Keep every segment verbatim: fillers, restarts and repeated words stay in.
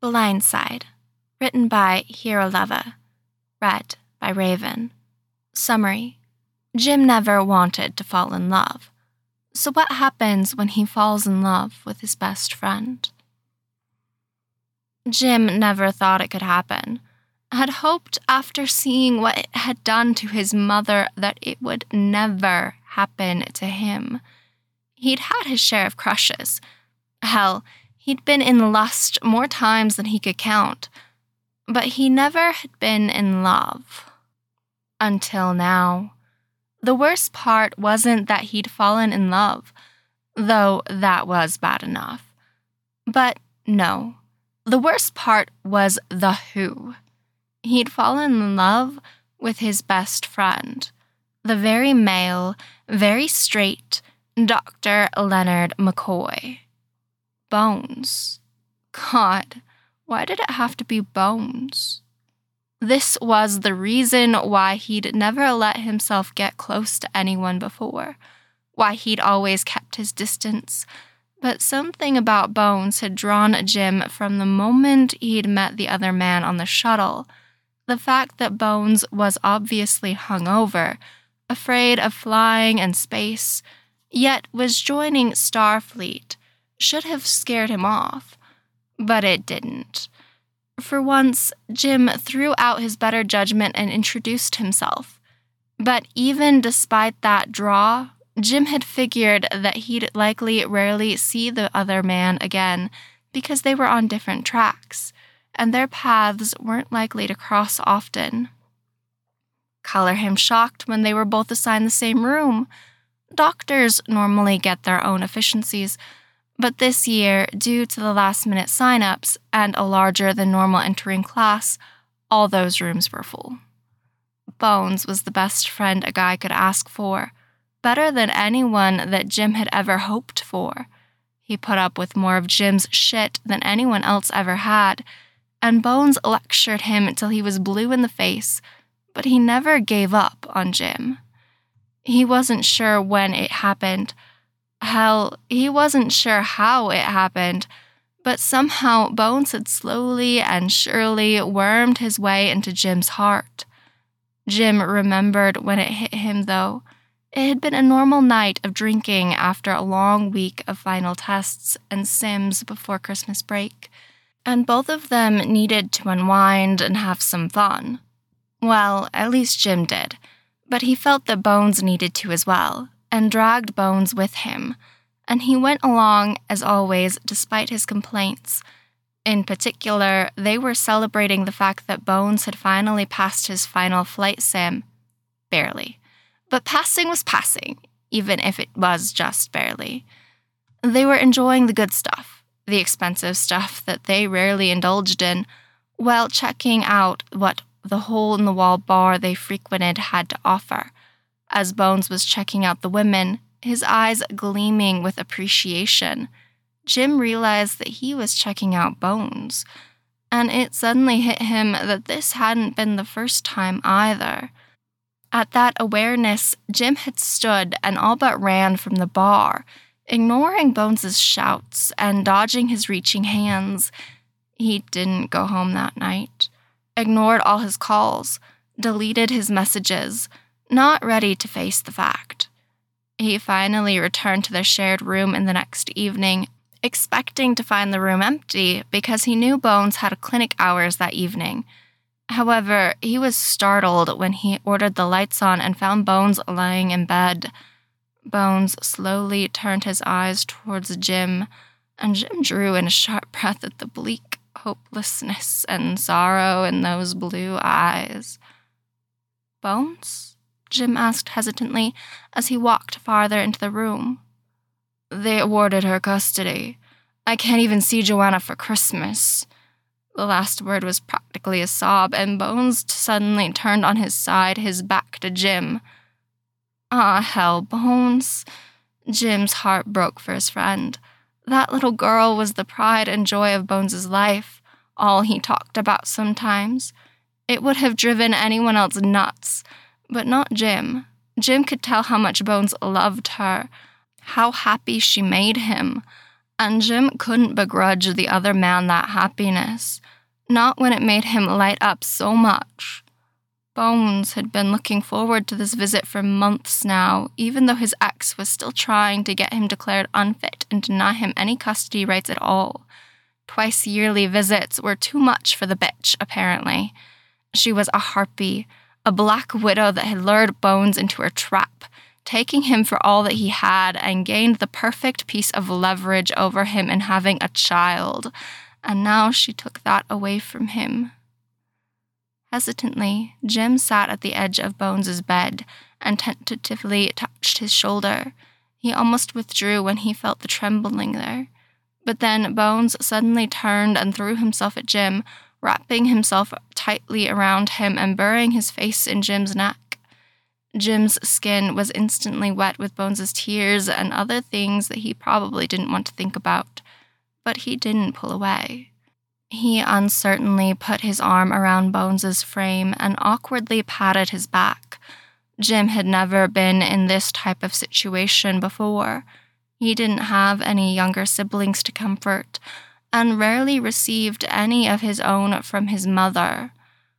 Blindside, written by Hiro Leva, read by Raven. Summary: Jim never wanted to fall in love. So what happens when he falls in love with his best friend? Jim never thought it could happen. Had hoped after seeing what it had done to his mother that it would never happen to him. He'd had his share of crushes. Hell, he'd been in lust more times than he could count. But he never had been in love. Until now. The worst part wasn't that he'd fallen in love, though that was bad enough. But no, the worst part was the who. He'd fallen in love with his best friend, the very male, very straight Doctor Leonard McCoy. Bones. God, why did it have to be Bones? This was the reason why he'd never let himself get close to anyone before, why he'd always kept his distance. But something about Bones had drawn Jim from the moment he'd met the other man on the shuttle. The fact that Bones was obviously hungover, afraid of flying and space, yet was joining Starfleet, should have scared him off. But it didn't. For once, Jim threw out his better judgment and introduced himself. But even despite that draw, Jim had figured that he'd likely rarely see the other man again because they were on different tracks, and their paths weren't likely to cross often. Color him shocked when they were both assigned the same room. Doctors normally get their own efficiencies, but this year, due to the last-minute sign-ups and a larger-than-normal entering class, all those rooms were full. Bones was the best friend a guy could ask for, better than anyone that Jim had ever hoped for. He put up with more of Jim's shit than anyone else ever had, and Bones lectured him until he was blue in the face, but he never gave up on Jim. He wasn't sure when it happened. Hell, he wasn't sure how it happened, but somehow Bones had slowly and surely wormed his way into Jim's heart. Jim remembered when it hit him, though. It had been a normal night of drinking after a long week of final tests and sims before Christmas break, and both of them needed to unwind and have some fun. Well, at least Jim did, but he felt that Bones needed to as well, and dragged Bones with him, and he went along, as always, despite his complaints. In particular, they were celebrating the fact that Bones had finally passed his final flight sim. Barely. But passing was passing, even if it was just barely. They were enjoying the good stuff, the expensive stuff that they rarely indulged in, while checking out what the hole-in-the-wall bar they frequented had to offer. As Bones was checking out the women, his eyes gleaming with appreciation, Jim realized that he was checking out Bones, and it suddenly hit him that this hadn't been the first time either. At that awareness, Jim had stood and all but ran from the bar, ignoring Bones's shouts and dodging his reaching hands. He didn't go home that night, ignored all his calls, deleted his messages, not ready to face the fact. He finally returned to their shared room in the next evening, expecting to find the room empty because he knew Bones had clinic hours that evening. However, he was startled when he ordered the lights on and found Bones lying in bed. Bones slowly turned his eyes towards Jim, and Jim drew in a sharp breath at the bleak hopelessness and sorrow in those blue eyes. "Bones?" Jim asked hesitantly as he walked farther into the room. "They awarded her custody. I can't even see Joanna for Christmas." The last word was practically a sob, and Bones suddenly turned on his side, his back to Jim. Ah, hell, Bones. Jim's heart broke for his friend. That little girl was the pride and joy of Bones's life, all he talked about sometimes. It would have driven anyone else nuts, but not Jim. Jim could tell how much Bones loved her, how happy she made him. And Jim couldn't begrudge the other man that happiness, not when it made him light up so much. Bones had been looking forward to this visit for months now, even though his ex was still trying to get him declared unfit and deny him any custody rights at all. Twice yearly visits were too much for the bitch, apparently. She was a harpy, a black widow that had lured Bones into her trap, taking him for all that he had and gained the perfect piece of leverage over him in having a child, and now she took that away from him. Hesitantly, Jim sat at the edge of Bones's bed and tentatively touched his shoulder. He almost withdrew when he felt the trembling there. But then Bones suddenly turned and threw himself at Jim, wrapping himself tightly around him and burying his face in Jim's neck. Jim's skin was instantly wet with Bones's tears and other things that he probably didn't want to think about, but he didn't pull away. He uncertainly put his arm around Bones's frame and awkwardly patted his back. Jim had never been in this type of situation before. He didn't have any younger siblings to comfort, and rarely received any of his own from his mother.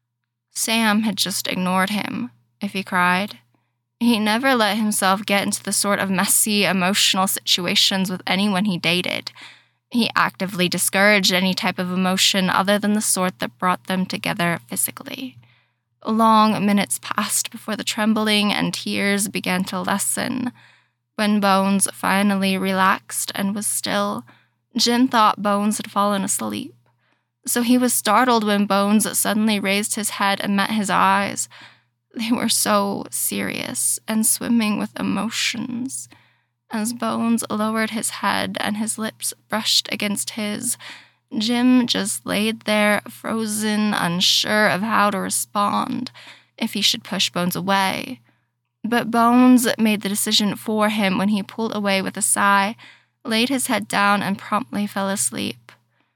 Sam had just ignored him, if he cried. He never let himself get into the sort of messy, emotional situations with anyone he dated. He actively discouraged any type of emotion other than the sort that brought them together physically. Long minutes passed before the trembling and tears began to lessen. When Bones finally relaxed and was still, Jim thought Bones had fallen asleep. So he was startled when Bones suddenly raised his head and met his eyes. They were so serious and swimming with emotions. As Bones lowered his head and his lips brushed against his, Jim just laid there, frozen, unsure of how to respond, if he should push Bones away. But Bones made the decision for him when he pulled away with a sigh, laid his head down, and promptly fell asleep.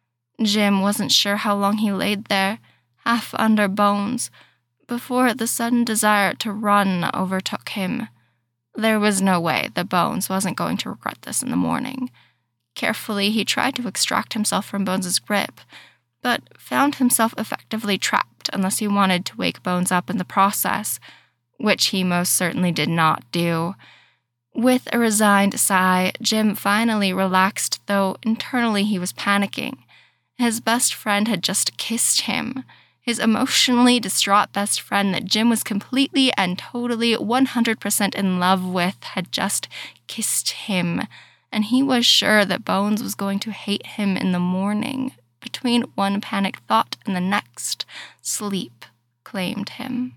Jim wasn't sure how long he laid there, half under Bones, before the sudden desire to run overtook him. There was no way that Bones wasn't going to regret this in the morning. Carefully, he tried to extract himself from Bones's grip, but found himself effectively trapped unless he wanted to wake Bones up in the process, which he most certainly did not do. With a resigned sigh, Jim finally relaxed, though internally he was panicking. His best friend had just kissed him. His emotionally distraught best friend that Jim was completely and totally one hundred percent in love with had just kissed him, and he was sure that Bones was going to hate him in the morning. Between one panicked thought and the next, sleep claimed him.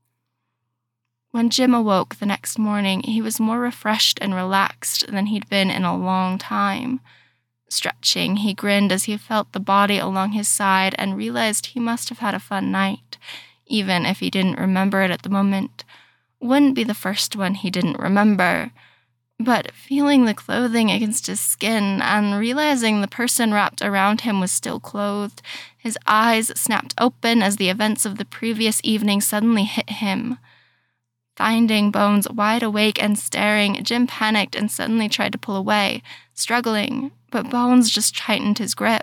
When Jim awoke the next morning, he was more refreshed and relaxed than he'd been in a long time. Stretching, he grinned as he felt the body along his side and realized he must have had a fun night, even if he didn't remember it at the moment. Wouldn't be the first one he didn't remember. But feeling the clothing against his skin and realizing the person wrapped around him was still clothed, his eyes snapped open as the events of the previous evening suddenly hit him. Finding Bones wide awake and staring, Jim panicked and suddenly tried to pull away, struggling, but Bones just tightened his grip.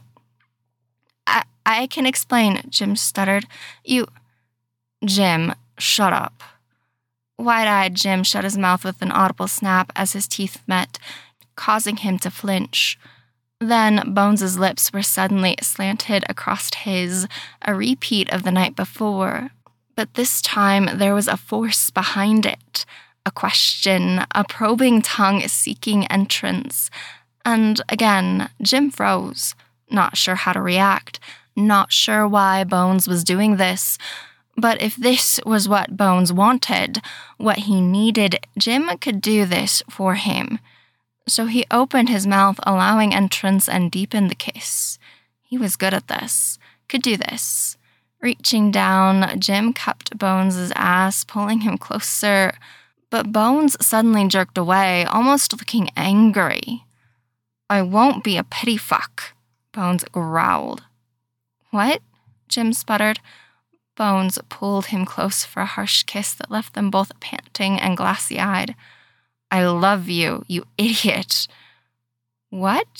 I, I can explain, Jim stuttered. You... Jim, shut up. Wide-eyed Jim shut his mouth with an audible snap as his teeth met, causing him to flinch. Then Bones's lips were suddenly slanted across his, a repeat of the night before. But this time there was a force behind it, a question, a probing tongue seeking entrance. And again, Jim froze, not sure how to react, not sure why Bones was doing this. But if this was what Bones wanted, what he needed, Jim could do this for him. So he opened his mouth, allowing entrance, and deepened the kiss. He was good at this, could do this. Reaching down, Jim cupped Bones' ass, pulling him closer, but Bones suddenly jerked away, almost looking angry. I won't be a pity fuck, Bones growled. What? Jim sputtered. Bones pulled him close for a harsh kiss that left them both panting and glassy-eyed. I love you, you idiot. What?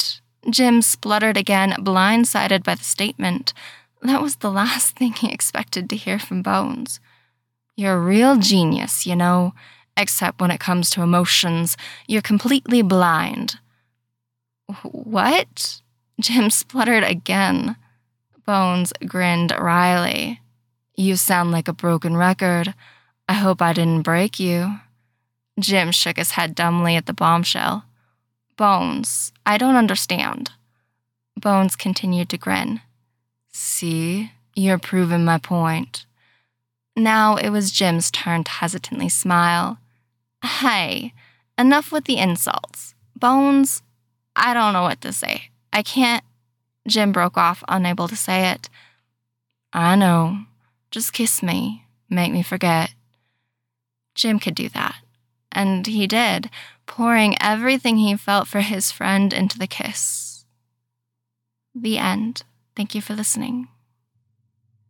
Jim spluttered again, blindsided by the statement. That was the last thing he expected to hear from Bones. You're a real genius, you know, except when it comes to emotions. You're completely blind. What? Jim spluttered again. Bones grinned wryly. You sound like a broken record. I hope I didn't break you. Jim shook his head dumbly at the bombshell. Bones, I don't understand. Bones continued to grin. See, you're proving my point. Now it was Jim's turn to hesitantly smile. Hey, enough with the insults. Bones, I don't know what to say. I can't. Jim broke off, unable to say it. I know. Just kiss me. Make me forget. Jim could do that. And he did, pouring everything he felt for his friend into the kiss. The end. Thank you for listening.